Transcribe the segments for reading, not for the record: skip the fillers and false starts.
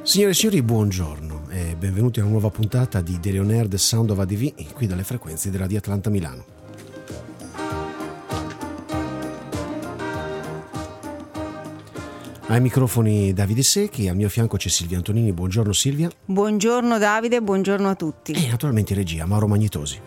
Signore e signori, buongiorno e benvenuti a una nuova puntata di The On Air The Sound of ADV, qui dalle frequenze della Radio Atlanta Milano. Ai microfoni Davide Secchi, al mio fianco c'è Silvia Antonini. Buongiorno Silvia. Buongiorno Davide, buongiorno a tutti. E naturalmente in regia Mauro Magnetosi.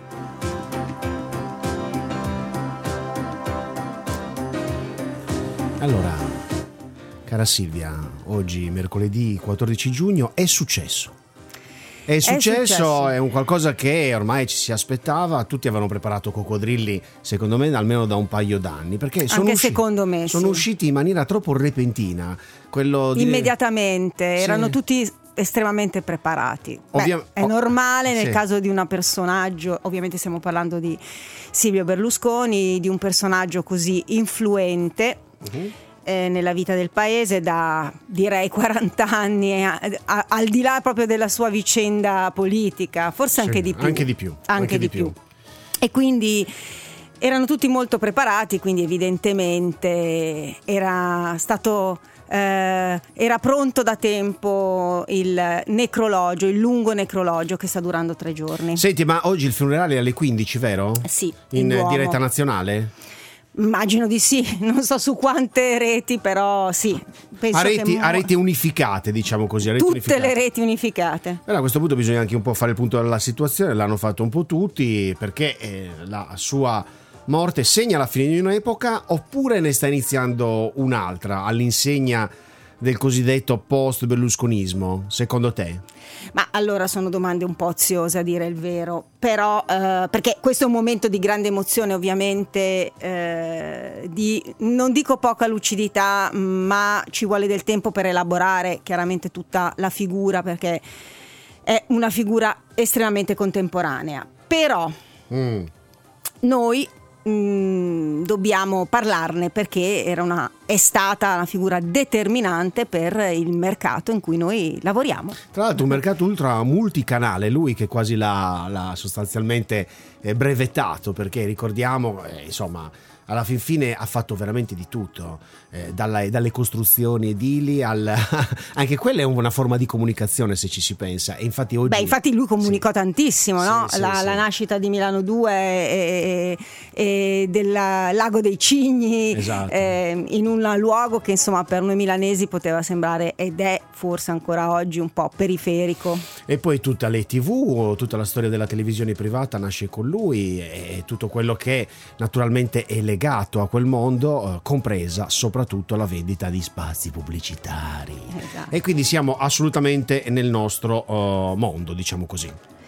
Allora, cara Silvia, oggi mercoledì 14 giugno è successo. È successo, è un qualcosa che ormai ci si aspettava, tutti avevano preparato coccodrilli, secondo me, almeno da un paio d'anni, perché secondo me sono usciti in maniera troppo repentina. Immediatamente, erano tutti estremamente preparati. È normale nel caso di un personaggio, ovviamente stiamo parlando di Silvio Berlusconi, di un personaggio così influente. Nella vita del paese da direi 40 anni, al di là proprio della sua vicenda politica, forse anche di più. Anche di più. E quindi erano tutti molto preparati, quindi evidentemente era pronto da tempo il lungo necrologio che sta durando 3 giorni. Senti, ma oggi il funerale è alle 15, vero? Sì. In diretta nazionale? Immagino di sì, non so su quante reti, però sì. A reti unificate, diciamo così. Le reti unificate. Però a questo punto bisogna anche un po' fare il punto della situazione, l'hanno fatto un po' tutti, perché la sua morte segna la fine di un'epoca oppure ne sta iniziando un'altra, all'insegna del cosiddetto post-berlusconismo, secondo te? Ma allora sono domande un po' oziose, a dire il vero, però perché questo è un momento di grande emozione, ovviamente, di non dico poca lucidità, ma ci vuole del tempo per elaborare chiaramente tutta la figura, perché è una figura estremamente contemporanea. Però noi dobbiamo parlarne, perché è stata una figura determinante per il mercato in cui noi lavoriamo. Tra l'altro un mercato ultra multicanale, lui che quasi l'ha sostanzialmente brevettato, perché ricordiamo, insomma, alla fin fine ha fatto veramente di tutto, dalle costruzioni edili anche quella è una forma di comunicazione, se ci si pensa. E infatti oggi lui comunicò tantissimo, no? Sì. La nascita di Milano 2 e del Lago dei Cigni, esatto. In un luogo che insomma per noi milanesi poteva sembrare, ed è forse ancora oggi, un po' periferico. E poi tutta le TV, tutta la storia della televisione privata nasce con lui, e tutto quello che naturalmente è legato a quel mondo, compresa soprattutto la vendita di spazi pubblicitari. Esatto. E quindi siamo assolutamente nel nostro mondo, diciamo così.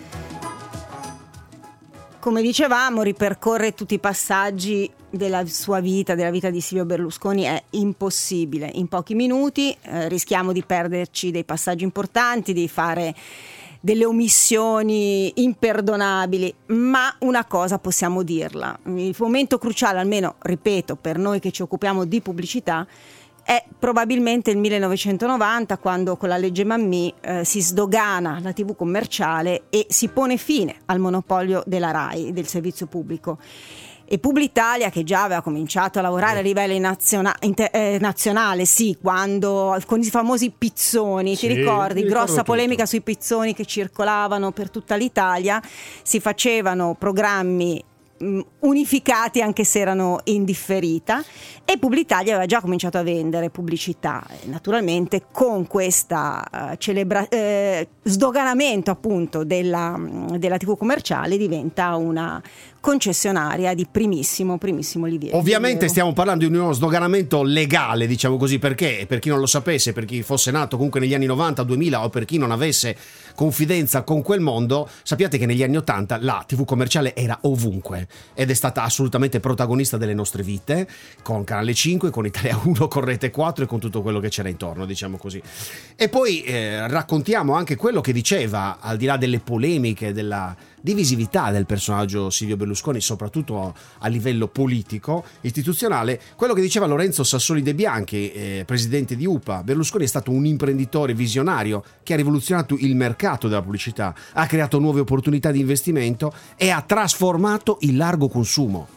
Come dicevamo, ripercorrere tutti i passaggi della sua vita, della vita di Silvio Berlusconi, è impossibile. In pochi minuti rischiamo di perderci dei passaggi importanti, di fare delle omissioni imperdonabili, ma una cosa possiamo dirla: il momento cruciale, almeno ripeto per noi che ci occupiamo di pubblicità, è probabilmente il 1990, quando con la legge Mammì si sdogana la TV commerciale e si pone fine al monopolio della RAI, del servizio pubblico. E Publitalia, che già aveva cominciato a lavorare a livello nazionale, quando con i famosi pizzoni, ti ricordi? Grossa polemica sui pizzoni che circolavano per tutta l'Italia, si facevano programmi unificati anche se erano in differita, e Publitalia aveva già cominciato a vendere pubblicità. Naturalmente con questa sdoganamento appunto della TV commerciale diventa una concessionaria di primissimo livello. Ovviamente stiamo parlando di uno sdoganamento legale, diciamo così, perché per chi non lo sapesse, per chi fosse nato comunque negli anni 90, 2000, o per chi non avesse confidenza con quel mondo, sappiate che negli anni 80 la TV commerciale era ovunque ed è stata assolutamente protagonista delle nostre vite, con Canale 5, con Italia 1, con Rete 4 e con tutto quello che c'era intorno, diciamo così. E poi raccontiamo anche quello che diceva, al di là delle polemiche, della divisività del personaggio Silvio Berlusconi, soprattutto a livello politico, istituzionale, quello che diceva Lorenzo Sassoli De Bianchi, presidente di UPA. Berlusconi è stato un imprenditore visionario che ha rivoluzionato il mercato della pubblicità, ha creato nuove opportunità di investimento e ha trasformato il largo consumo.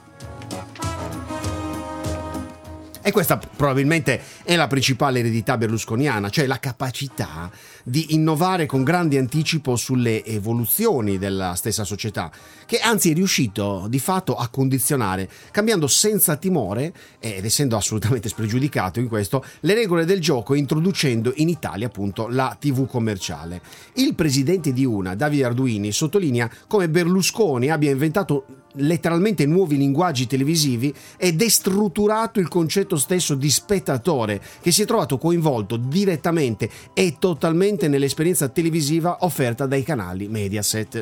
E questa probabilmente è la principale eredità berlusconiana, cioè la capacità di innovare con grande anticipo sulle evoluzioni della stessa società, che anzi è riuscito di fatto a condizionare, cambiando senza timore, ed essendo assolutamente spregiudicato in questo, le regole del gioco, introducendo in Italia appunto la TV commerciale. Il presidente di UNA, Davide Arduini, sottolinea come Berlusconi abbia inventato letteralmente nuovi linguaggi televisivi e destrutturato il concetto stesso di spettatore, che si è trovato coinvolto direttamente e totalmente nell'esperienza televisiva offerta dai canali Mediaset.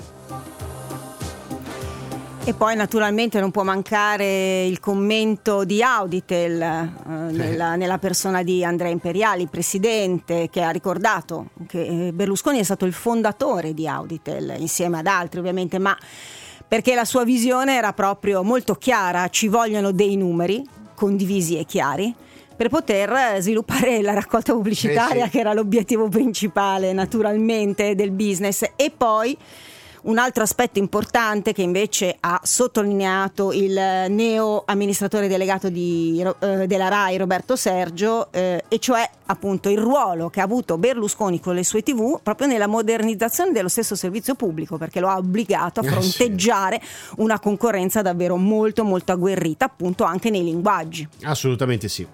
E poi naturalmente non può mancare il commento di Auditel nella persona di Andrea Imperiali, presidente, che ha ricordato che Berlusconi è stato il fondatore di Auditel, insieme ad altri ovviamente, ma perché la sua visione era proprio molto chiara: ci vogliono dei numeri condivisi e chiari per poter sviluppare la raccolta pubblicitaria, sì, che era l'obiettivo principale naturalmente del business. E poi un altro aspetto importante che invece ha sottolineato il neo amministratore delegato della RAI, Roberto Sergio, e cioè appunto il ruolo che ha avuto Berlusconi con le sue TV proprio nella modernizzazione dello stesso servizio pubblico, perché lo ha obbligato a fronteggiare una concorrenza davvero molto molto agguerrita, appunto anche nei linguaggi. Assolutamente sì.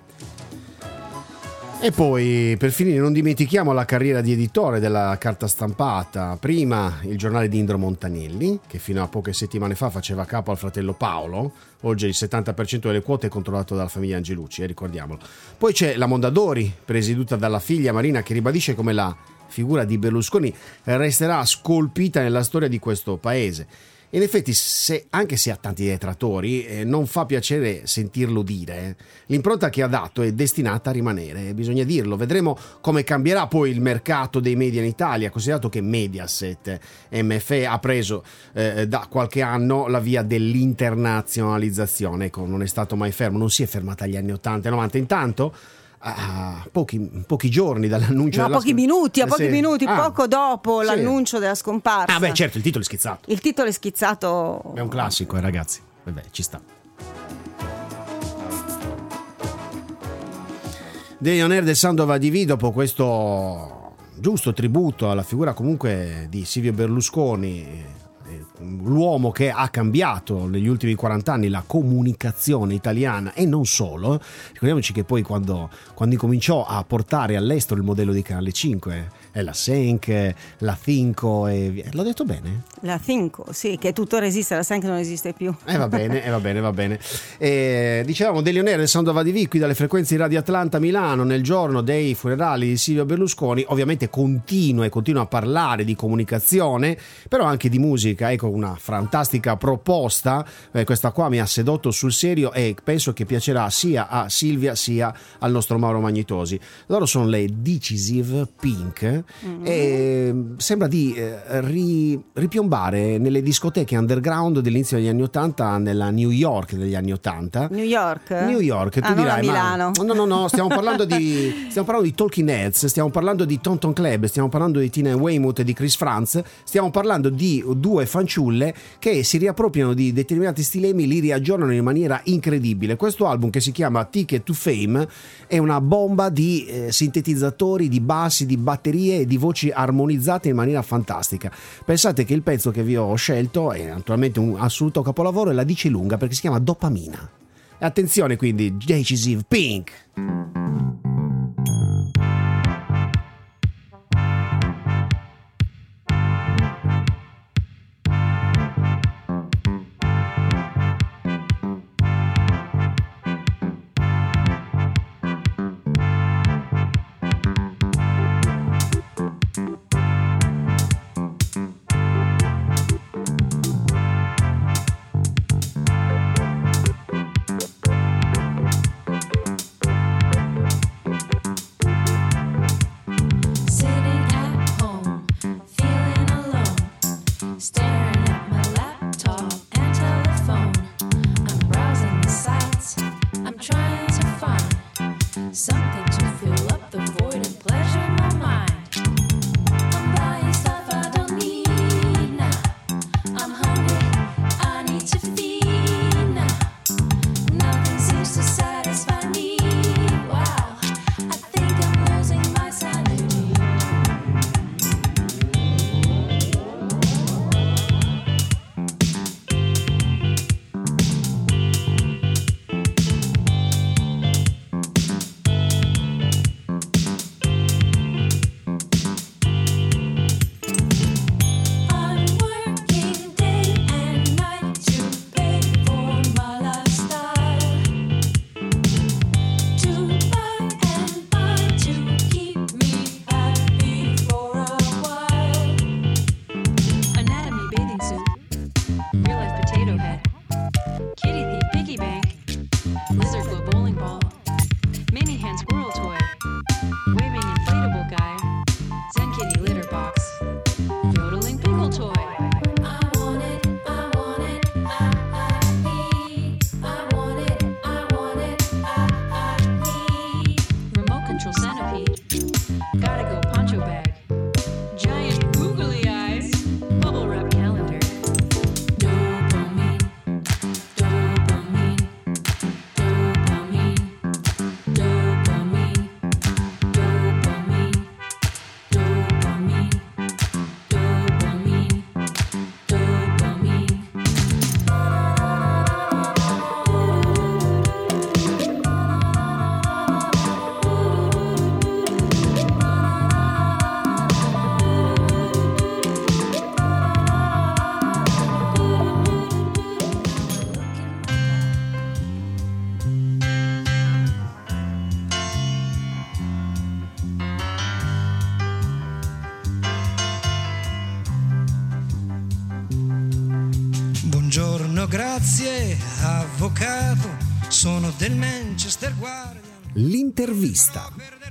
E poi, per finire, non dimentichiamo la carriera di editore della carta stampata. Prima il giornale di Indro Montanelli, che fino a poche settimane fa faceva capo al fratello Paolo. Oggi il 70% delle quote è controllato dalla famiglia Angelucci, ricordiamolo. Poi c'è la Mondadori, presieduta dalla figlia Marina, che ribadisce come la figura di Berlusconi resterà scolpita nella storia di questo paese. In effetti, anche se ha tanti detrattori, non fa piacere sentirlo dire. L'impronta che ha dato è destinata a rimanere, bisogna dirlo. Vedremo come cambierà poi il mercato dei media in Italia, considerato che Mediaset MFE ha preso da qualche anno la via dell'internazionalizzazione. Ecco, non è stato mai fermo, non si è fermata agli anni 80 e 90. Intanto, a pochi giorni dall'annuncio pochi minuti, poco dopo l'annuncio della scomparsa. Beh, certo, il titolo è schizzato. Il titolo è schizzato. È un classico, ragazzi. Vabbè, ci sta. Dell'Onere del Sandova di V, dopo questo giusto tributo alla figura comunque di Silvio Berlusconi, l'uomo che ha cambiato negli ultimi 40 anni la comunicazione italiana e non solo. Ricordiamoci che poi quando incominciò a portare all'estero il modello di Canale 5, la Senk, la Finco, l'ho detto bene? La Finco, sì, che tuttora esiste, la Senk non esiste più. Va bene. Dicevamo dell'Onere del Sandova di V, qui dalle frequenze di Radio Atlanta Milano, nel giorno dei funerali di Silvio Berlusconi. Ovviamente continua a parlare di comunicazione, però anche di musica. Ecco una fantastica proposta, questa qua mi ha sedotto sul serio e penso che piacerà sia a Silvia sia al nostro Mauro Magnitosi. Loro sono le Decisive Pink e sembra di ripiombare nelle discoteche underground dell'inizio degli anni 80 nella New York degli anni 80. New York, tu dirai, Milano. No, stiamo parlando di Talking Heads, stiamo parlando di Tonton Club, stiamo parlando di Tina Weymouth e di Chris Frantz, stiamo parlando di due fanciulle che si riappropriano di determinati stilemi, li riaggiornano in maniera incredibile. Questo album, che si chiama Ticket to Fame, è una bomba di sintetizzatori, di bassi, di batterie e di voci armonizzate in maniera fantastica. Pensate che il pezzo che vi ho scelto è naturalmente un assoluto capolavoro e la dice lunga perché si chiama Dopamina. E attenzione quindi, Decisive Pink. grazie, avvocato, sono del Manchester Guardian. L'intervista.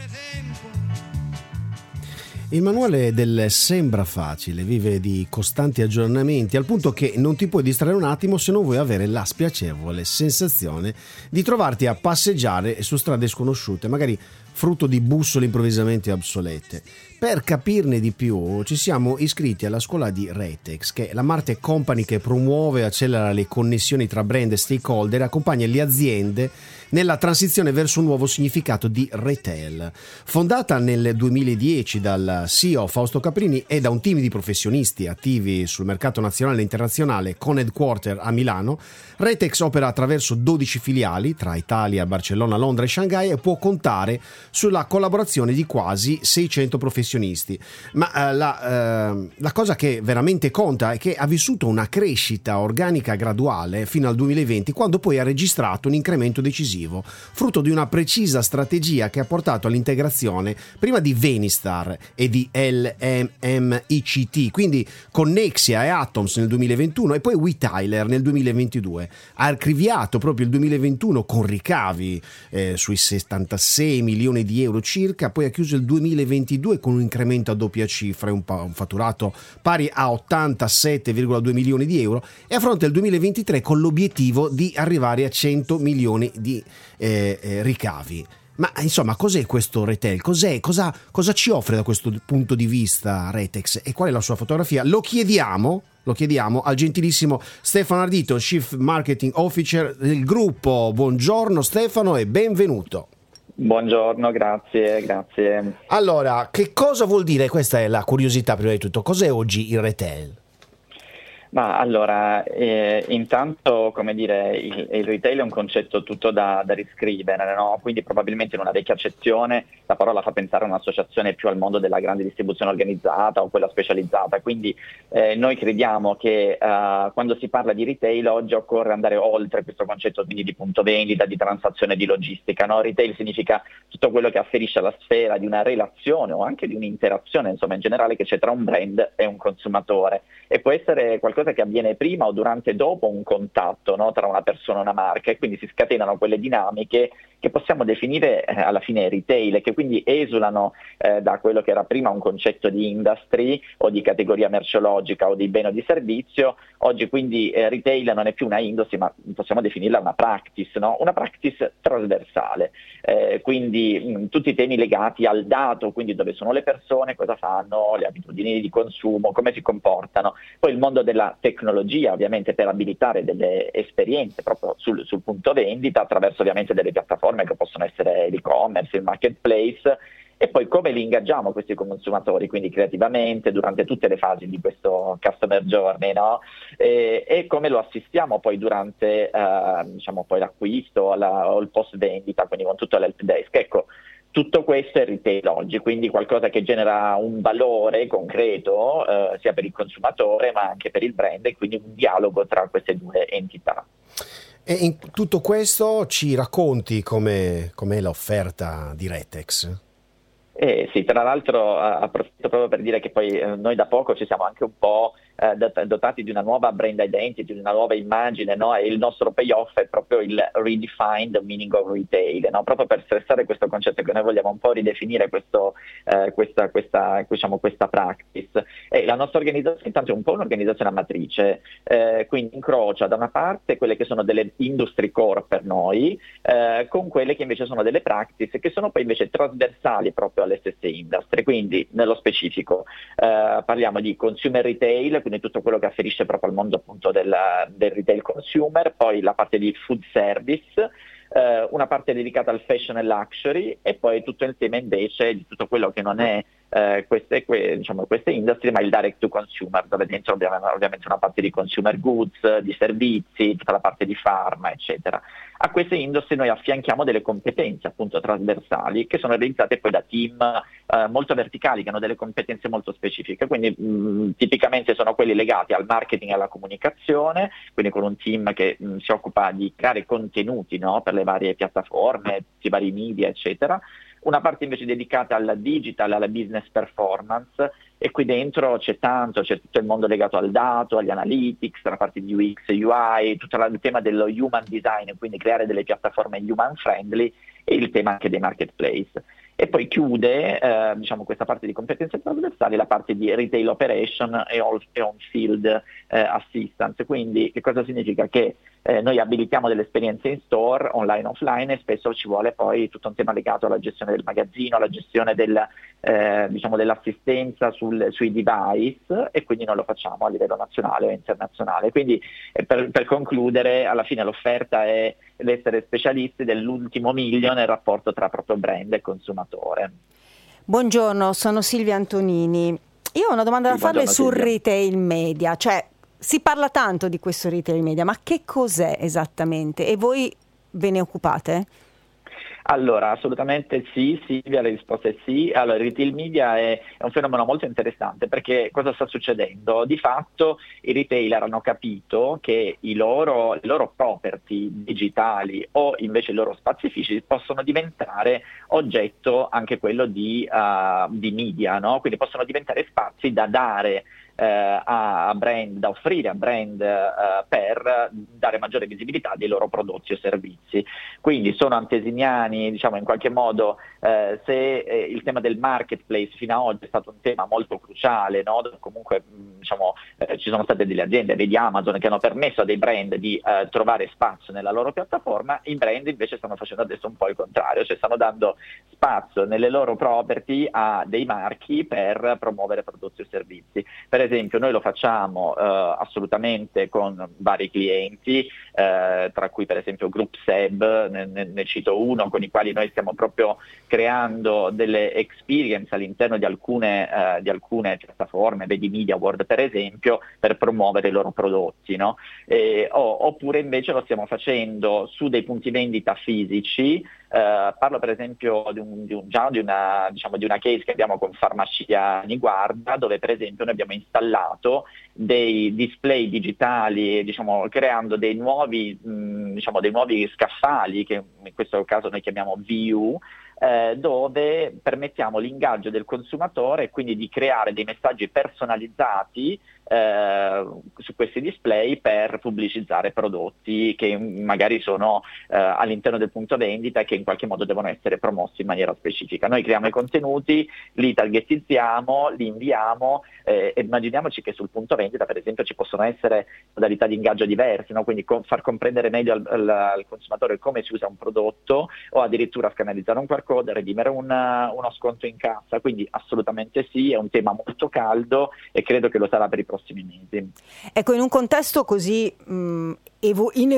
Il manuale del Sembra Facile vive di costanti aggiornamenti, al punto che non ti puoi distrarre un attimo se non vuoi avere la spiacevole sensazione di trovarti a passeggiare su strade sconosciute, magari frutto di bussole improvvisamente obsolete. Per capirne di più ci siamo iscritti alla scuola di Retex, che è la Martech Company che promuove e accelera le connessioni tra brand e stakeholder e accompagna le aziende nella transizione verso un nuovo significato di retail. Fondata nel 2010 dal CEO Fausto Caprini e da un team di professionisti attivi sul mercato nazionale e internazionale con headquarter a Milano, Retex opera attraverso 12 filiali tra Italia, Barcellona, Londra e Shanghai e può contare sulla collaborazione di quasi 600 professionisti. Ma la cosa che veramente conta è che ha vissuto una crescita organica graduale fino al 2020, quando poi ha registrato un incremento decisivo, frutto di una precisa strategia che ha portato all'integrazione prima di Venistar e di LMMICT, quindi con Nexia e Atoms nel 2021 e poi Witailer nel 2022. Ha archiviato proprio il 2021 con ricavi sui 76 milioni di euro circa, poi ha chiuso il 2022 con un incremento a doppia cifra e un fatturato pari a 87,2 milioni di euro e affronta il 2023 con l'obiettivo di arrivare a 100 milioni di ricavi. Ma insomma, cos'è questo retail? Cosa ci offre da questo punto di vista Retex e qual è la sua fotografia? Lo chiediamo al gentilissimo Stefano Ardito, Chief Marketing Officer del gruppo. Buongiorno Stefano e benvenuto. Buongiorno, grazie. Allora, che cosa vuol dire? Questa è la curiosità prima di tutto. Cos'è oggi il retail? Ma allora, intanto, come dire, il retail è un concetto tutto da riscrivere, no? Quindi probabilmente in una vecchia accezione la parola fa pensare a un'associazione più al mondo della grande distribuzione organizzata o quella specializzata, quindi noi crediamo che quando si parla di retail oggi occorre andare oltre questo concetto quindi di punto vendita, di transazione, di logistica, no? Retail significa tutto quello che afferisce alla sfera di una relazione o anche di un'interazione, insomma in generale, che c'è tra un brand e un consumatore, e può essere qualcosa che avviene prima o durante e dopo un contatto, no, tra una persona e una marca, e quindi si scatenano quelle dinamiche che possiamo definire alla fine retail, che quindi esulano da quello che era prima un concetto di industry o di categoria merceologica o di bene o di servizio. Oggi quindi retail non è più una industry, ma possiamo definirla una practice, no? Una practice trasversale, quindi tutti i temi legati al dato, quindi dove sono le persone, cosa fanno, le abitudini di consumo, come si comportano. Poi il mondo della tecnologia, ovviamente, per abilitare delle esperienze proprio sul punto vendita attraverso ovviamente delle piattaforme che possono essere l'e-commerce, il marketplace, e poi come li ingaggiamo questi consumatori, quindi creativamente durante tutte le fasi di questo customer journey, no? E come lo assistiamo poi durante diciamo poi l'acquisto o il post vendita, quindi con tutto l'help desk. Ecco, tutto questo è retail oggi, quindi qualcosa che genera un valore concreto sia per il consumatore ma anche per il brand, e quindi un dialogo tra queste due entità. E in tutto questo ci racconti com'è l'offerta di Retex? Sì, tra l'altro approfitto proprio per dire che poi noi da poco ci siamo anche un po' dotati di una nuova brand identity, di una nuova immagine, no? E il nostro payoff è proprio il redefined meaning of retail, no? Proprio per stressare questo concetto che noi vogliamo un po' ridefinire questa practice. E la nostra organizzazione intanto è un po' un'organizzazione a matrice, quindi incrocia da una parte quelle che sono delle industry core per noi, con quelle che invece sono delle practice che sono poi invece trasversali proprio alle stesse industrie. Quindi nello specifico parliamo di consumer retail, quindi tutto quello che afferisce proprio al mondo appunto del retail consumer, poi la parte di food service, una parte dedicata al fashion e luxury, e poi tutto il tema invece di tutto quello che non è queste industrie, ma il direct to consumer, dove dentro abbiamo ovviamente una parte di consumer goods, di servizi, tutta la parte di pharma, eccetera. A queste industrie noi affianchiamo delle competenze appunto trasversali che sono realizzate poi da team molto verticali, che hanno delle competenze molto specifiche, quindi tipicamente sono quelli legati al marketing e alla comunicazione, quindi con un team che si occupa di creare contenuti, no, per le varie piattaforme, i vari media, eccetera. una parte invece dedicata alla digital, alla business performance, e qui dentro c'è tutto il mondo legato al dato, agli analytics, la parte di UX, UI, tutto il tema dello human design, quindi creare delle piattaforme human friendly, e il tema anche dei marketplace. E poi chiude questa parte di competenze trasversali la parte di retail operation e on-field assistance. Quindi che cosa significa? Che noi abilitiamo delle esperienze in store, online, offline, e spesso ci vuole poi tutto un tema legato alla gestione del magazzino, alla gestione dell'assistenza sui device, e quindi noi lo facciamo a livello nazionale o internazionale. Quindi per concludere, alla fine l'offerta è l'essere specialisti dell'ultimo miglio nel rapporto tra proprio brand e consumatore. Buongiorno, sono Silvia Antonini. Io ho una domanda da farle sul retail media, cioè si parla tanto di questo retail media, ma che cos'è esattamente? E voi ve ne occupate? Allora, assolutamente sì, Silvia, la risposta è sì. Allora, il retail media è un fenomeno molto interessante, perché cosa sta succedendo? Di fatto i retailer hanno capito che le loro property digitali o invece i loro spazi fisici possono diventare oggetto anche quello di media, no? Quindi possono diventare spazi da dare a brand, da offrire a brand per dare maggiore visibilità dei loro prodotti o servizi. Quindi sono antesiniani, diciamo, in qualche modo, se il tema del marketplace fino ad oggi è stato un tema molto cruciale, no? Comunque ci sono state delle aziende, vedi Amazon, che hanno permesso a dei brand di trovare spazio nella loro piattaforma. I brand invece stanno facendo adesso un po' il contrario, cioè stanno dando spazio nelle loro property a dei marchi per promuovere prodotti o servizi. Per esempio, noi lo facciamo assolutamente con vari clienti, tra cui per esempio Group Seb, ne cito uno, con i quali noi stiamo proprio creando delle experience all'interno di alcune piattaforme, vedi Media World per esempio, per promuovere i loro prodotti, no? Oppure invece lo stiamo facendo su dei punti vendita fisici. Parlo per esempio di una case che abbiamo con Farmacia Niguarda, dove per esempio noi abbiamo installato dei display digitali, creando dei nuovi scaffali, che in questo caso noi chiamiamo VU, dove permettiamo l'ingaggio del consumatore e quindi di creare dei messaggi personalizzati su questi display per pubblicizzare prodotti che magari sono all'interno del punto vendita e che in qualche modo devono essere promossi in maniera specifica. Noi creiamo i contenuti, li targetizziamo, li inviamo, e immaginiamoci che sul punto vendita per esempio ci possono essere modalità di ingaggio diverse, no? Quindi far comprendere meglio al consumatore come si usa un prodotto, o addirittura scanalizzare un QR code, redimere uno sconto in cassa. Quindi assolutamente sì, è un tema molto caldo e credo che lo sarà per i prossimi mesi. Ecco, in un contesto così evoluto in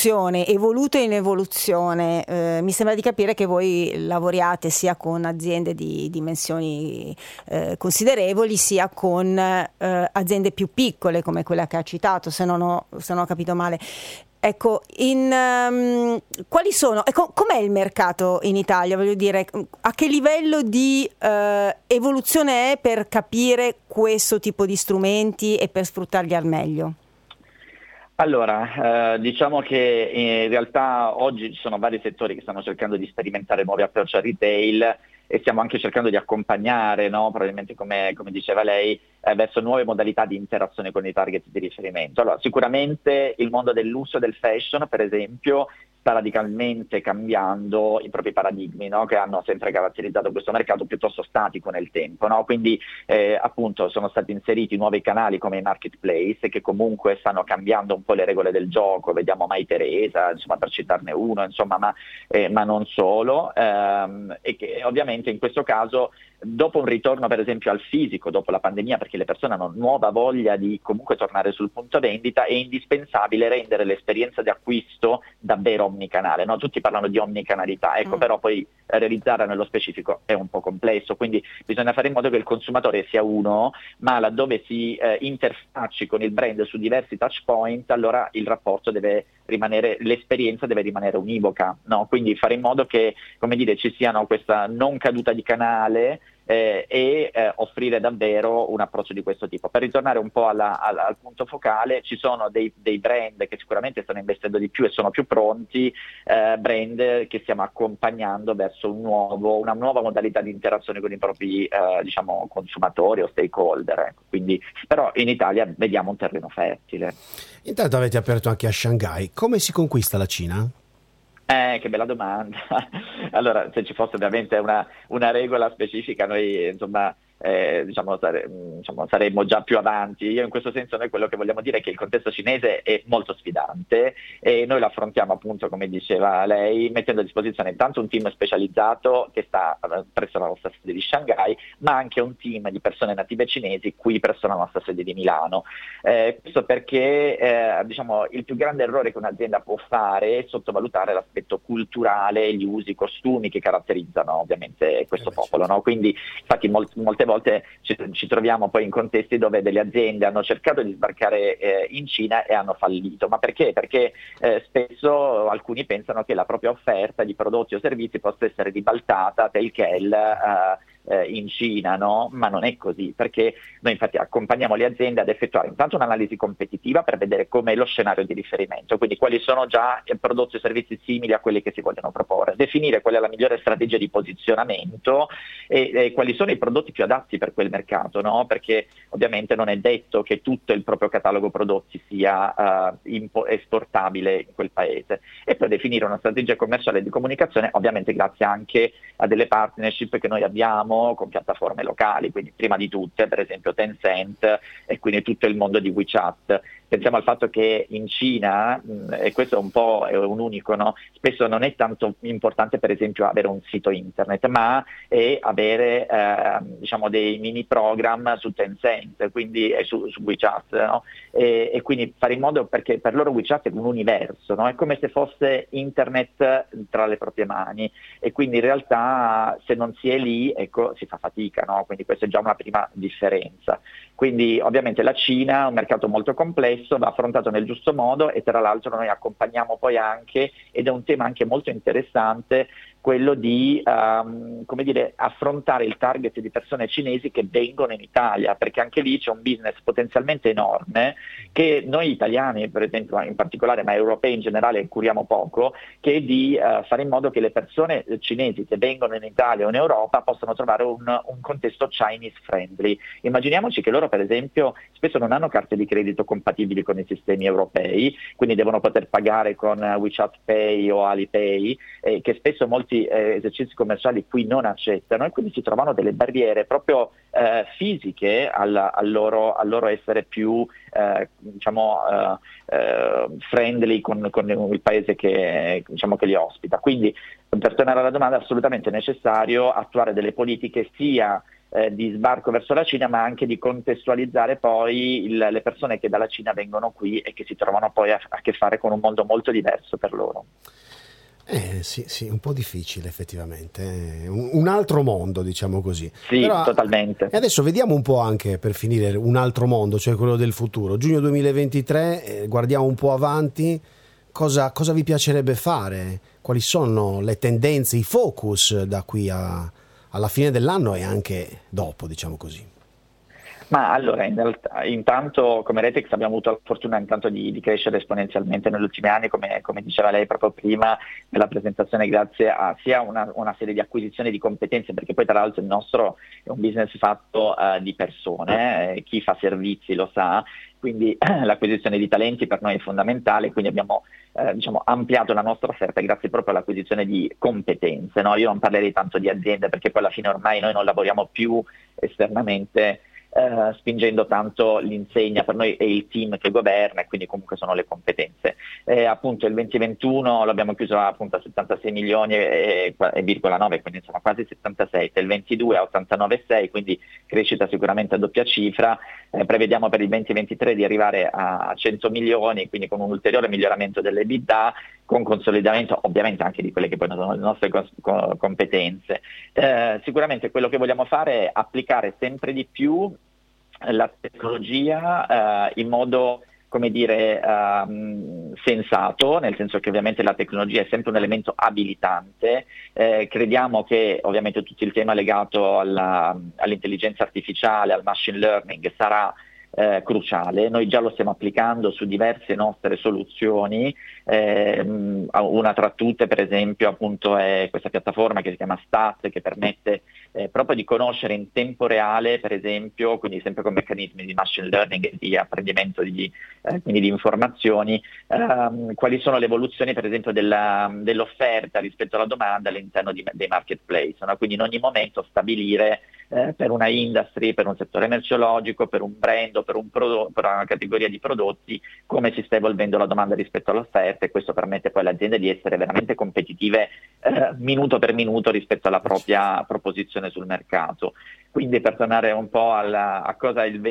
evoluzione, mi sembra di capire che voi lavoriate sia con aziende di dimensioni considerevoli, sia con aziende più piccole come quella che ha citato, se non ho capito male. Ecco, quali sono, com'è il mercato in Italia? Voglio dire, a che livello di evoluzione è per capire questo tipo di strumenti e per sfruttarli al meglio? Allora, diciamo che in realtà oggi ci sono vari settori che stanno cercando di sperimentare nuovi approcci al retail, e stiamo anche cercando di accompagnare, no? Probabilmente come diceva lei, verso nuove modalità di interazione con i target di riferimento. Allora, sicuramente il mondo del lusso e del fashion, per esempio, sta radicalmente cambiando i propri paradigmi, no? Che hanno sempre caratterizzato questo mercato piuttosto statico nel tempo, no? Quindi appunto sono stati inseriti nuovi canali come i marketplace, che comunque stanno cambiando un po' le regole del gioco. Vediamo Mai Teresa, insomma, per citarne uno, insomma, ma non solo, e che ovviamente in questo caso, dopo un ritorno per esempio al fisico, dopo la pandemia, perché le persone hanno nuova voglia di comunque tornare sul punto vendita, è indispensabile rendere l'esperienza di acquisto davvero omnicanale, no? Tutti parlano di omnicanalità, però poi realizzarla nello specifico è un po' complesso, quindi bisogna fare in modo che il consumatore sia uno, ma laddove si interfacci con il brand su diversi touch point, allora il rapporto deve rimanere, l'esperienza deve rimanere univoca, no? Quindi fare in modo che, come dire, ci siano questa non caduta di canale, offrire davvero un approccio di questo tipo. Per ritornare un po' al punto focale, ci sono dei brand che sicuramente stanno investendo di più e sono più pronti, brand che stiamo accompagnando verso una nuova modalità di interazione con i propri diciamo consumatori o stakeholder, ecco. Quindi, però in Italia vediamo un terreno fertile. Intanto avete aperto anche a Shanghai. Come si conquista la Cina? Che bella domanda. Allora, se ci fosse ovviamente una regola specifica, noi insomma saremmo già più avanti. Io in questo senso, noi quello che vogliamo dire è che il contesto cinese è molto sfidante e noi lo affrontiamo, appunto, come diceva lei, mettendo a disposizione tanto un team specializzato che sta presso la nostra sede di Shanghai, ma anche un team di persone native cinesi qui presso la nostra sede di Milano. Questo perché il più grande errore che un'azienda può fare è sottovalutare l'aspetto culturale, gli usi, i costumi che caratterizzano ovviamente questo popolo, no? Quindi infatti molte volte ci troviamo poi in contesti dove delle aziende hanno cercato di sbarcare in Cina e hanno fallito. Ma perché? Perché spesso alcuni pensano che la propria offerta di prodotti o servizi possa essere ribaltata tel quel in Cina, no? Ma non è così, perché noi infatti accompagniamo le aziende ad effettuare intanto un'analisi competitiva per vedere com'è lo scenario di riferimento, quindi quali sono già prodotti e servizi simili a quelli che si vogliono proporre, definire qual è la migliore strategia di posizionamento e quali sono i prodotti più adatti per quel mercato, no? Perché ovviamente non è detto che tutto il proprio catalogo prodotti sia esportabile in quel paese, e poi definire una strategia commerciale di comunicazione, ovviamente grazie anche a delle partnership che noi abbiamo con piattaforme locali, quindi prima di tutte per esempio Tencent e quindi tutto il mondo di WeChat. Pensiamo al fatto che in Cina, e questo è un po' un unico, no? Spesso non è tanto importante per esempio avere un sito internet, ma è avere dei mini program su Tencent, quindi su WeChat, no? E quindi fare in modo, perché per loro WeChat è un universo, no? È come se fosse internet tra le proprie mani, e quindi in realtà se non si è lì, ecco, si fa fatica, no? Quindi questa è già una prima differenza. Quindi ovviamente la Cina è un mercato molto complesso, va affrontato nel giusto modo, e tra l'altro noi accompagniamo poi anche, ed è un tema anche molto interessante, quello di affrontare il target di persone cinesi che vengono in Italia, perché anche lì c'è un business potenzialmente enorme che noi italiani, per esempio in particolare, ma europei in generale, curiamo poco, che è di fare in modo che le persone cinesi che vengono in Italia o in Europa possano trovare un contesto Chinese friendly. Immaginiamoci che loro per esempio spesso non hanno carte di credito compatibili con i sistemi europei, quindi devono poter pagare con WeChat Pay o Alipay, che spesso molti esercizi commerciali qui non accettano, e quindi si trovano delle barriere proprio fisiche al loro essere più friendly con il paese che li ospita. Quindi, per tornare alla domanda, è assolutamente necessario attuare delle politiche sia di sbarco verso la Cina, ma anche di contestualizzare poi le persone che dalla Cina vengono qui e che si trovano poi a che fare con un mondo molto diverso per loro. Sì, un po' difficile effettivamente, un altro mondo, diciamo così. Sì, però, totalmente. E adesso vediamo un po' anche, per finire, un altro mondo, cioè quello del futuro. Giugno 2023, guardiamo un po' avanti, cosa vi piacerebbe fare? Quali sono le tendenze, i focus da qui alla fine dell'anno e anche dopo, diciamo così? Ma allora, in realtà, intanto come Retex abbiamo avuto la fortuna intanto di crescere esponenzialmente negli ultimi anni, come diceva lei proprio prima nella presentazione, grazie a sia una serie di acquisizioni di competenze, perché poi tra l'altro il nostro è un business fatto di persone, chi fa servizi lo sa, quindi l'acquisizione di talenti per noi è fondamentale, quindi abbiamo ampliato la nostra offerta grazie proprio all'acquisizione di competenze, no? Io non parlerei tanto di aziende, perché poi alla fine ormai noi non lavoriamo più esternamente spingendo tanto l'insegna, per noi è il team che governa, e quindi comunque sono le competenze. Appunto il 2021 l'abbiamo chiuso appunto a 76 milioni e 9, quindi insomma quasi 77, il 22 a 89,6, quindi crescita sicuramente a doppia cifra. Prevediamo per il 2023 di arrivare a 100 milioni, quindi con un ulteriore miglioramento dell'EBITDA, con consolidamento ovviamente anche di quelle che poi sono le nostre competenze. Sicuramente quello che vogliamo fare è applicare sempre di più la tecnologia in modo come dire, sensato, nel senso che ovviamente la tecnologia è sempre un elemento abilitante. Crediamo che ovviamente tutto il tema legato all'intelligenza artificiale, al machine learning sarà cruciale. Noi già lo stiamo applicando su diverse nostre soluzioni, una tra tutte per esempio appunto è questa piattaforma che si chiama Stat, che permette proprio di conoscere in tempo reale, per esempio, quindi sempre con meccanismi di machine learning e di apprendimento quindi di informazioni, quali sono le evoluzioni per esempio dell'offerta rispetto alla domanda all'interno dei marketplace, no? Quindi in ogni momento stabilire per una industry, per un settore merceologico, per un brand o per una categoria di prodotti, come si sta evolvendo la domanda rispetto all'offerta, e questo permette poi alle aziende di essere veramente competitive minuto per minuto rispetto alla propria proposizione sul mercato. Quindi per tornare un po' a cosa il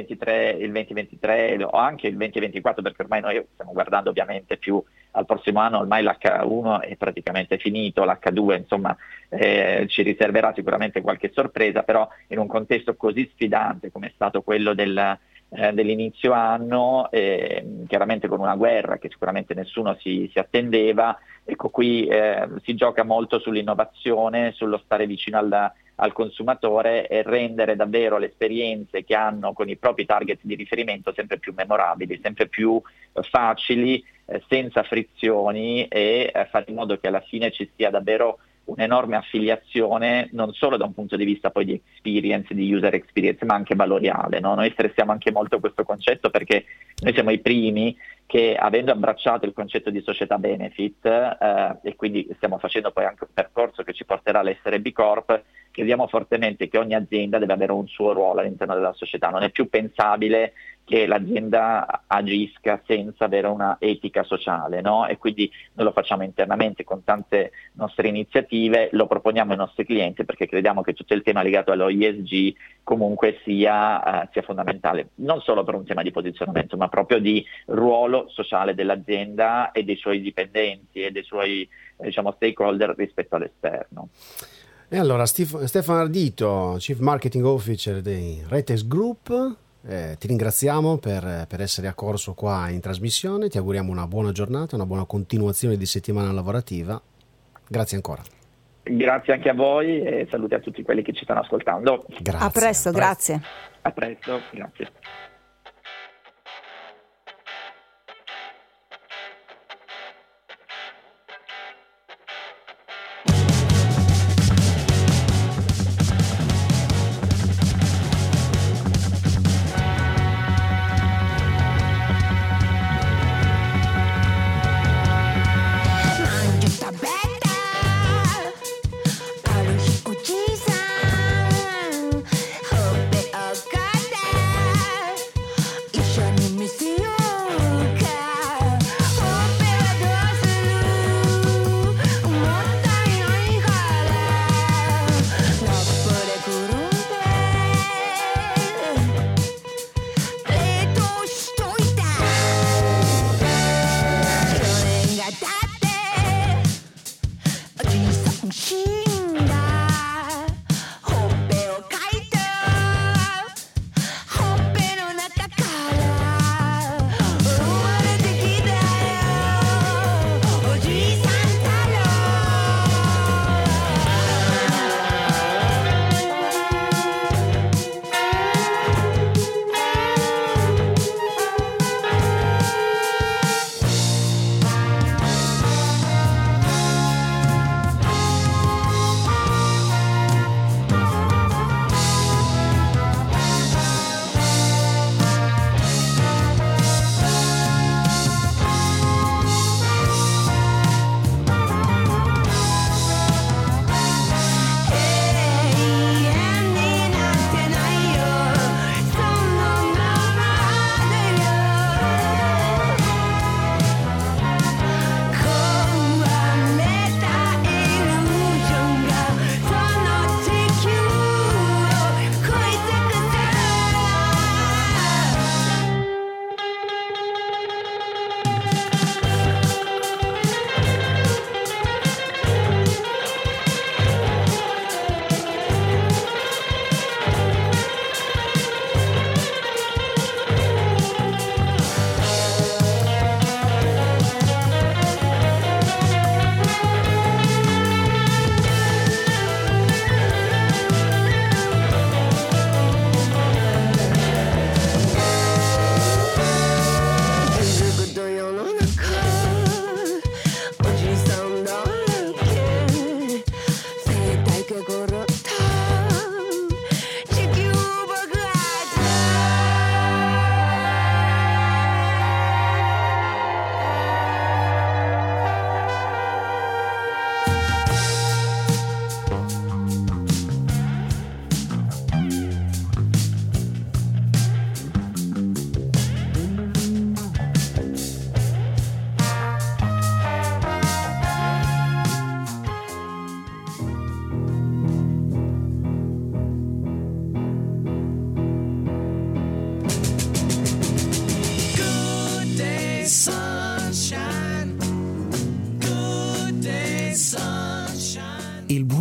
2023 o anche il 2024, perché ormai noi stiamo guardando ovviamente più al prossimo anno, ormai l'H1 è praticamente finito, l'H2 insomma ci riserverà sicuramente qualche sorpresa, però in un contesto così sfidante come è stato quello dell'inizio anno, chiaramente con una guerra che sicuramente nessuno si attendeva, ecco qui si gioca molto sull'innovazione, sullo stare vicino al consumatore e rendere davvero le esperienze che hanno con i propri target di riferimento sempre più memorabili, sempre più facili, senza frizioni, e fare in modo che alla fine ci sia davvero un'enorme affiliazione, non solo da un punto di vista poi di experience, di user experience, ma anche valoriale, no? Noi stressiamo anche molto questo concetto perché noi siamo i primi che, avendo abbracciato il concetto di società benefit, e quindi stiamo facendo poi anche un percorso che ci porterà all'essere B Corp, crediamo fortemente che ogni azienda deve avere un suo ruolo all'interno della società. Non è più pensabile che l'azienda agisca senza avere una etica sociale, no? E quindi noi lo facciamo internamente con tante nostre iniziative, lo proponiamo ai nostri clienti perché crediamo che tutto il tema legato allo ESG comunque sia fondamentale, non solo per un tema di posizionamento, ma proprio di ruolo sociale dell'azienda e dei suoi dipendenti e dei suoi stakeholder rispetto all'esterno. E allora Stefano Ardito, Chief Marketing Officer dei Retex Group, ti ringraziamo per essere accorso qua in trasmissione, ti auguriamo una buona giornata, una buona continuazione di settimana lavorativa, grazie ancora. Grazie anche a voi e saluti a tutti quelli che ci stanno ascoltando. Grazie. A presto, grazie. A presto, grazie.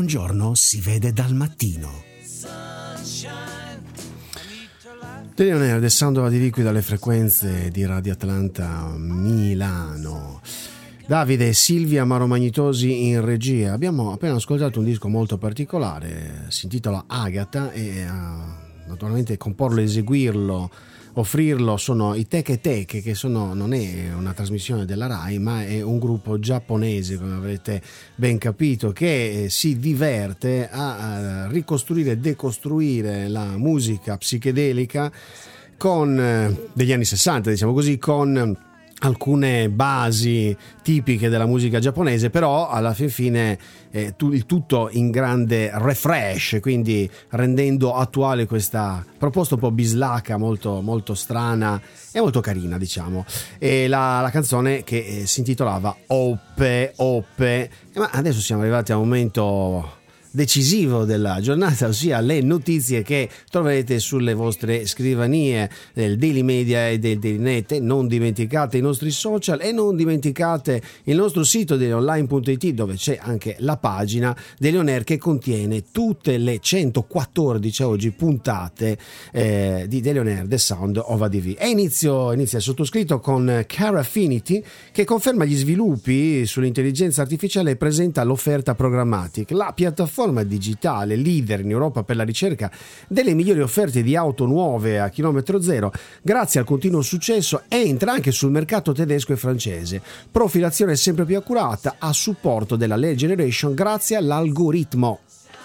buongiorno si vede dal mattino. Daily On Air, The Sound of ADV qui dalle frequenze di Radio Atlanta Milano. Davide e Silvia Maromagnitosi in regia. Abbiamo appena ascoltato un disco molto particolare, si intitola Agata, e naturalmente comporlo, eseguirlo, offrirlo sono i Teke Teke, che non è una trasmissione della Rai, ma è un gruppo giapponese, come avrete ben capito, che si diverte a ricostruire e decostruire la musica psichedelica degli anni 60, diciamo così, con alcune basi tipiche della musica giapponese, però alla fine il tutto in grande refresh, quindi rendendo attuale questa proposta un po' bislacca, molto, molto strana e molto carina, diciamo. E la canzone che si intitolava Oppe Oppe. Ma adesso siamo arrivati a un momento decisivo della giornata, ossia le notizie che troverete sulle vostre scrivanie del Daily Media e del Daily Net. E non dimenticate i nostri social e non dimenticate il nostro sito dell'online.it, dove c'è anche la pagina Daily On Air che contiene tutte le 114 oggi puntate di Daily On Air, The Sound of ADV. E inizia il sottoscritto con Cara Affinity, che conferma gli sviluppi sull'intelligenza artificiale e presenta l'offerta Programmatic, la piattaforma digitale leader in Europa per la ricerca delle migliori offerte di auto nuove a chilometro zero. Grazie al continuo successo entra anche sul mercato tedesco e francese. Profilazione sempre più accurata a supporto della lead generation grazie all'algoritmo.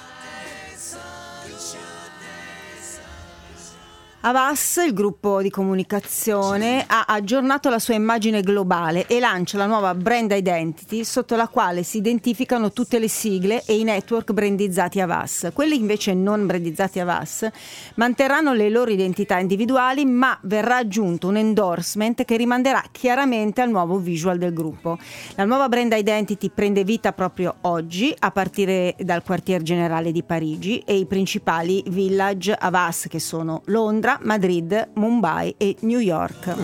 Havas, il gruppo di comunicazione, ha aggiornato la sua immagine globale e lancia la nuova brand identity, sotto la quale si identificano tutte le sigle e i network brandizzati Havas. Quelli invece non brandizzati Havas manterranno le loro identità individuali, ma verrà aggiunto un endorsement che rimanderà chiaramente al nuovo visual del gruppo. La nuova brand identity prende vita proprio oggi, a partire dal quartier generale di Parigi e i principali village Havas, che sono Londra, Madrid, Mumbai e New York.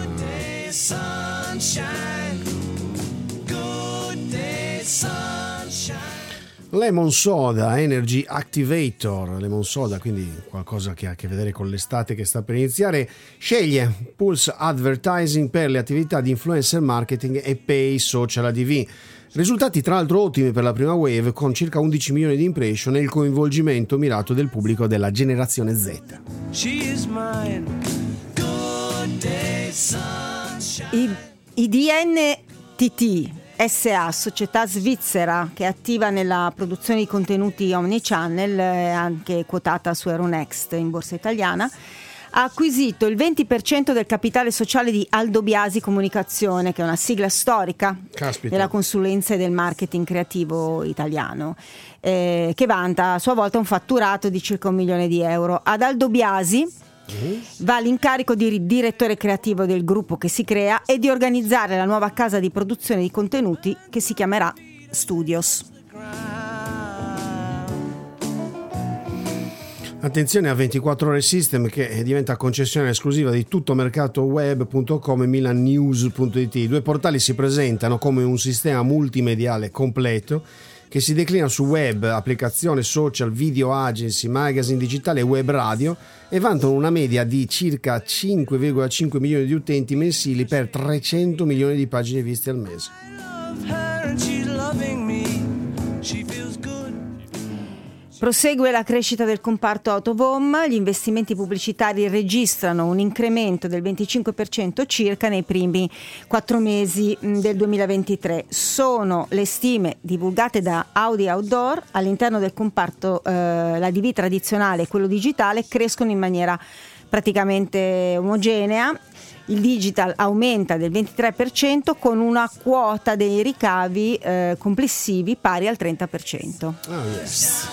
Lemon Soda Energy Activator, Lemon Soda, quindi qualcosa che ha a che vedere con l'estate che sta per iniziare, sceglie Pulse Advertising per le attività di influencer marketing e Pay Social ADV. Risultati tra l'altro ottimi per la prima wave, con circa 11 milioni di impression e il coinvolgimento mirato del pubblico della generazione Z. I DNTT SA, società svizzera che è attiva nella produzione di contenuti omnichannel, anche quotata su Euronext in borsa italiana, ha acquisito il 20% del capitale sociale di Aldo Biasi Comunicazione, che è una sigla storica della consulenza e del marketing creativo italiano, che vanta a sua volta un fatturato di circa 1 milione di euro. Ad Aldo Biasi va l'incarico di direttore creativo del gruppo che si crea e di organizzare la nuova casa di produzione di contenuti che si chiamerà Studios. Attenzione a 24 Ore System, che diventa concessionaria esclusiva di tuttomercatoweb.com e milannews.it. I due portali si presentano come un sistema multimediale completo che si declina su web, applicazione social, video agency, magazine digitale e web radio, e vantano una media di circa 5,5 milioni di utenti mensili per 300 milioni di pagine viste al mese. Prosegue la crescita del comparto out-of-home, gli investimenti pubblicitari registrano un incremento del 25% circa nei primi 4 mesi del 2023. Sono le stime divulgate da Audi Outdoor. All'interno del comparto l'ADV tradizionale e quello digitale crescono in maniera praticamente omogenea. Il digital aumenta del 23% con una quota dei ricavi complessivi pari al 30%. Oh, yes.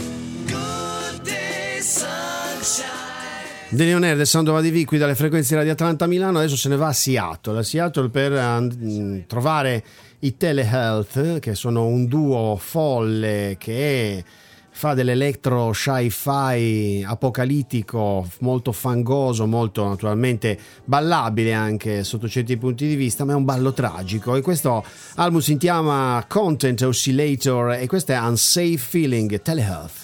Daily On Air, The Sound of ADV qui dalle frequenze Radio Atlanta Milano. Adesso se ne va a Seattle per trovare i Telehealth, che sono un duo folle che fa dell'electro sci-fi apocalittico, molto fangoso, molto naturalmente ballabile anche sotto certi punti di vista, ma è un ballo tragico, e questo album si chiama Content Oscillator e questo è Unsafe Feeling, Telehealth.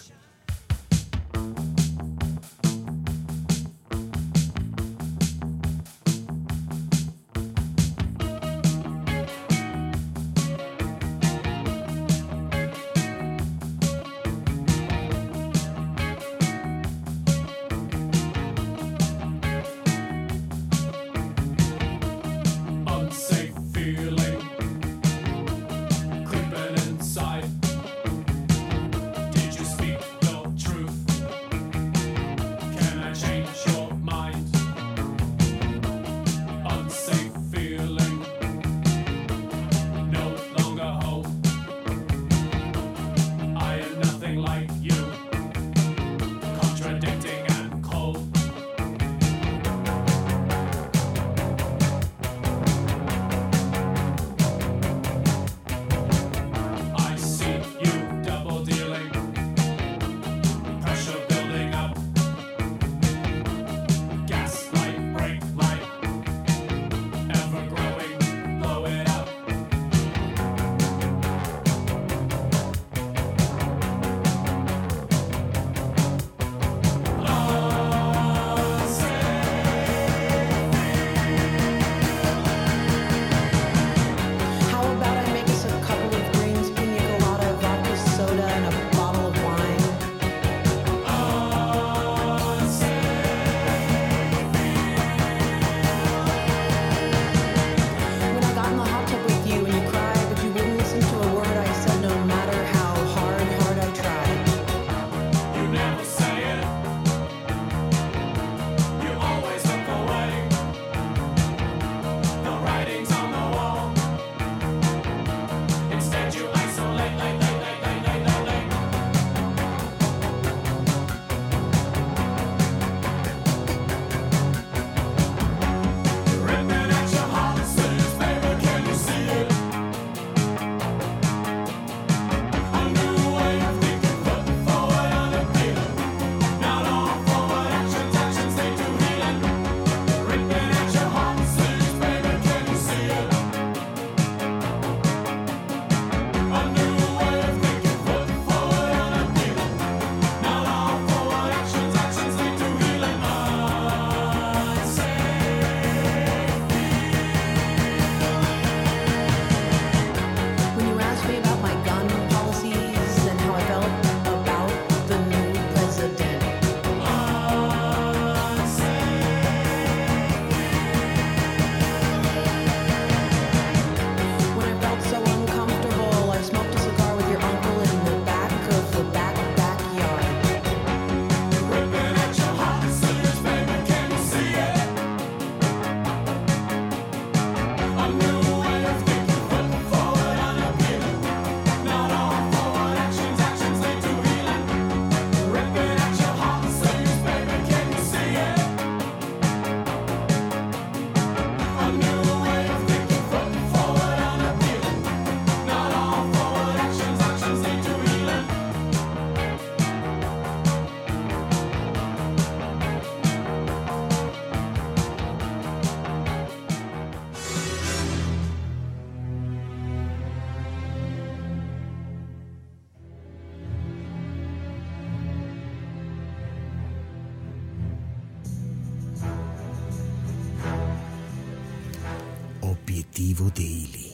Obiettivo Daily.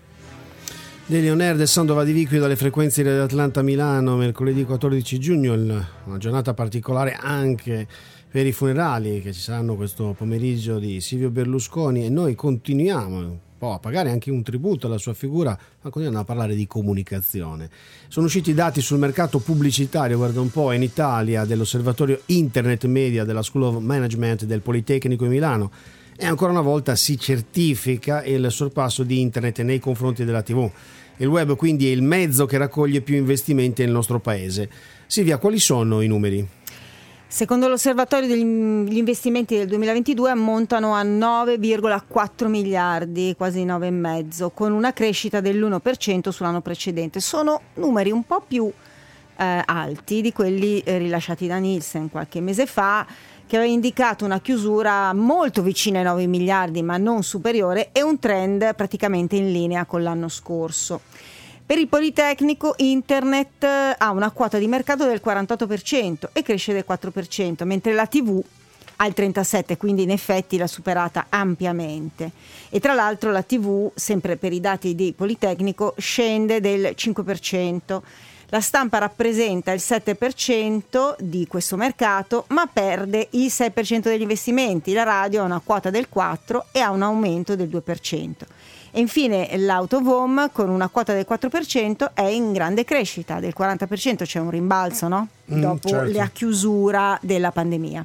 Daily On Air del Sound of Adviquid dalle frequenze di Radio Atlanta Milano, mercoledì 14 giugno, una giornata particolare anche per i funerali che ci saranno questo pomeriggio di Silvio Berlusconi, e noi continuiamo un po' a pagare anche un tributo alla sua figura, ma continuiamo a parlare di comunicazione. Sono usciti i dati sul mercato pubblicitario, guarda un po', in Italia, dell'osservatorio Internet Media della School of Management del Politecnico di Milano, e ancora una volta si certifica il sorpasso di Internet nei confronti della TV. Il web quindi è il mezzo che raccoglie più investimenti nel nostro paese. Silvia, quali sono i numeri? Secondo l'osservatorio gli investimenti del 2022 ammontano a 9,4 miliardi, quasi 9,5, con una crescita dell'1% sull'anno precedente. Sono numeri un po' più alti di quelli rilasciati da Nielsen qualche mese fa, che aveva indicato una chiusura molto vicina ai 9 miliardi ma non superiore e un trend praticamente in linea con l'anno scorso. Per il Politecnico Internet ha una quota di mercato del 48% e cresce del 4%, mentre la TV ha il 37%, quindi in effetti l'ha superata ampiamente. E tra l'altro la TV, sempre per i dati di Politecnico, scende del 5%. La stampa rappresenta il 7% di questo mercato, ma perde il 6% degli investimenti. La radio ha una quota del 4% e ha un aumento del 2%. E infine l'Out of Home, con una quota del 4%, è in grande crescita, del 40%, c'è un rimbalzo, no? Dopo certo. la chiusura della pandemia.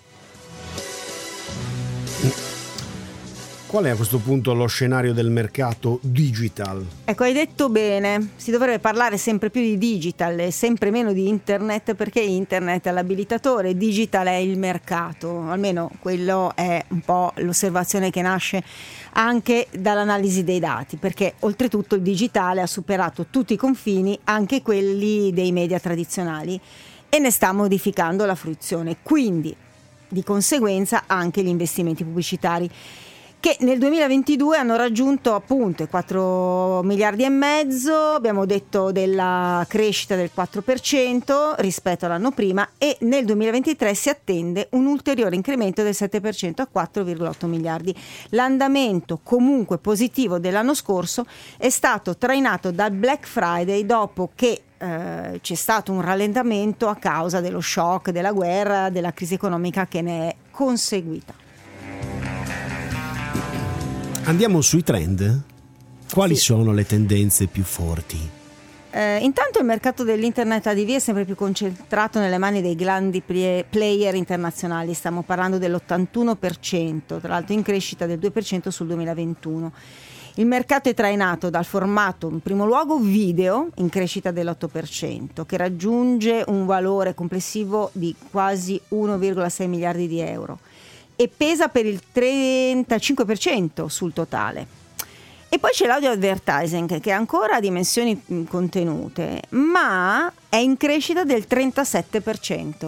Qual è a questo punto lo scenario del mercato digital? Ecco, hai detto bene, si dovrebbe parlare sempre più di digital e sempre meno di internet, perché internet è l'abilitatore, digital è il mercato, almeno quello è un po' l'osservazione che nasce anche dall'analisi dei dati, perché oltretutto il digitale ha superato tutti i confini, anche quelli dei media tradizionali, e ne sta modificando la fruizione, quindi di conseguenza anche gli investimenti pubblicitari, che nel 2022 hanno raggiunto appunto i 4 miliardi e mezzo, abbiamo detto della crescita del 4% rispetto all'anno prima, e nel 2023 si attende un ulteriore incremento del 7% a 4,8 miliardi. L'andamento comunque positivo dell'anno scorso è stato trainato dal Black Friday, dopo che c'è stato un rallentamento a causa dello shock della guerra, della crisi economica che ne è conseguita. Andiamo sui trend? Quali Sì. sono le tendenze più forti? Intanto il mercato dell'internet ADV è sempre più concentrato nelle mani dei grandi player internazionali, stiamo parlando dell'81%, tra l'altro in crescita del 2% sul 2021. Il mercato è trainato dal formato, in primo luogo, video, in crescita dell'8%, che raggiunge un valore complessivo di quasi 1,6 miliardi di euro. E pesa per il 35% sul totale. E poi c'è l'audio advertising, che ancora ha dimensioni contenute, ma è in crescita del 37%.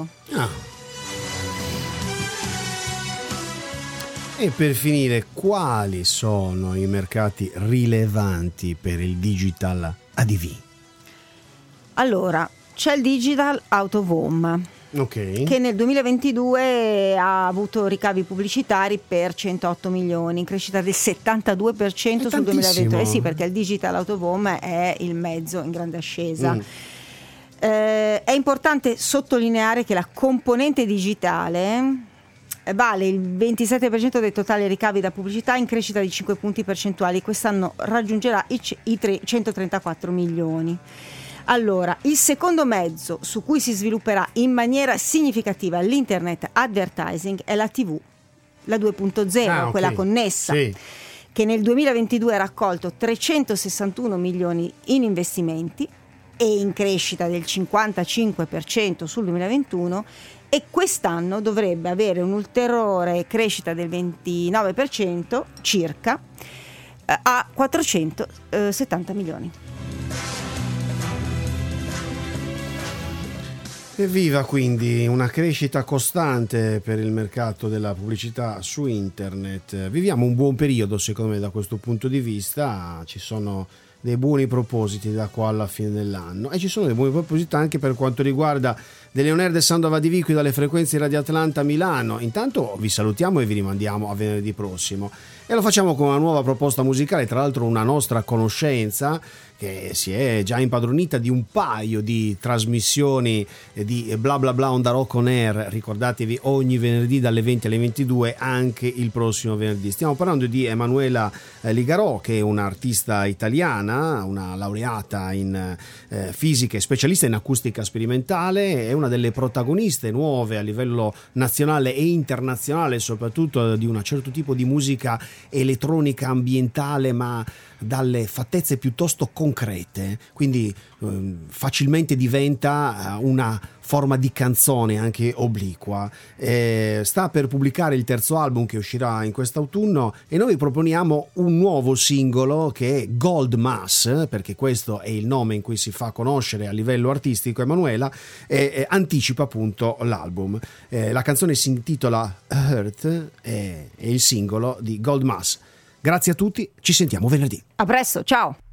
E per finire, quali sono i mercati rilevanti per il digital ADV? Allora, c'è il digital out of home, Ok. che nel 2022 ha avuto ricavi pubblicitari per 108 milioni, in crescita del 72% sul 2020. Sì, perché il digital out of home è il mezzo in grande ascesa. È importante sottolineare che la componente digitale vale il 27% dei totali ricavi da pubblicità, in crescita di 5 punti percentuali. Quest'anno raggiungerà i 134 milioni. Allora, il secondo mezzo su cui si svilupperà in maniera significativa l'internet advertising è la TV, la 2.0, quella connessa, sì, che nel 2022 ha raccolto 361 milioni in investimenti e in crescita del 55% sul 2021, e quest'anno dovrebbe avere un'ulteriore crescita del 29% circa a 470 milioni. Evviva quindi una crescita costante per il mercato della pubblicità su internet. Viviamo un buon periodo secondo me da questo punto di vista, ci sono dei buoni propositi da qua alla fine dell'anno e ci sono dei buoni propositi anche per quanto riguarda delle on air del Sound of ADV qui dalle frequenze di Radio Atlanta a Milano. Intanto vi salutiamo e vi rimandiamo a venerdì prossimo e lo facciamo con una nuova proposta musicale, tra l'altro una nostra conoscenza che si è già impadronita di un paio di trasmissioni di Bla Bla Bla on the Rock on Air, ricordatevi ogni venerdì dalle 20 alle 22, anche il prossimo venerdì. Stiamo parlando di Emanuela Ligarò, che è un'artista italiana, una laureata in fisica e specialista in acustica sperimentale, è una una delle protagoniste nuove a livello nazionale e internazionale, soprattutto di un certo tipo di musica elettronica ambientale, ma dalle fattezze piuttosto concrete, quindi facilmente diventa una forma di canzone anche obliqua. Sta per pubblicare il terzo album che uscirà in quest'autunno e noi vi proponiamo un nuovo singolo che è Gold Mass, perché questo è il nome in cui si fa conoscere a livello artistico Emanuela, e anticipa appunto l'album. La canzone si intitola Hurt, è il singolo di Gold Mass. Grazie a tutti, ci sentiamo venerdì. A presto, ciao!